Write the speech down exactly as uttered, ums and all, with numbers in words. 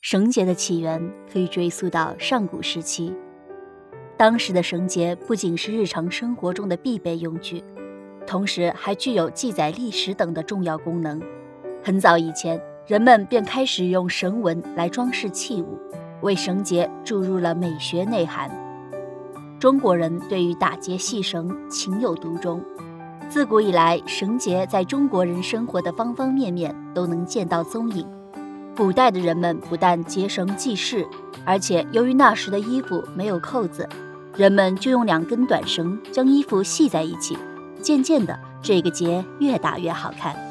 绳结的起源可以追溯到上古时期，当时的绳结不仅是日常生活中的必备用具，同时还具有记载历史等的重要功能。很早以前，人们便开始用绳纹来装饰器物，为绳结注入了美学内涵。中国人对于打结系绳情有独钟，自古以来，绳结在中国人生活的方方面面都能见到踪影。古代的人们不但结绳记事，而且由于那时的衣服没有扣子，人们就用两根短绳将衣服系在一起，渐渐的，这个结越打越好看。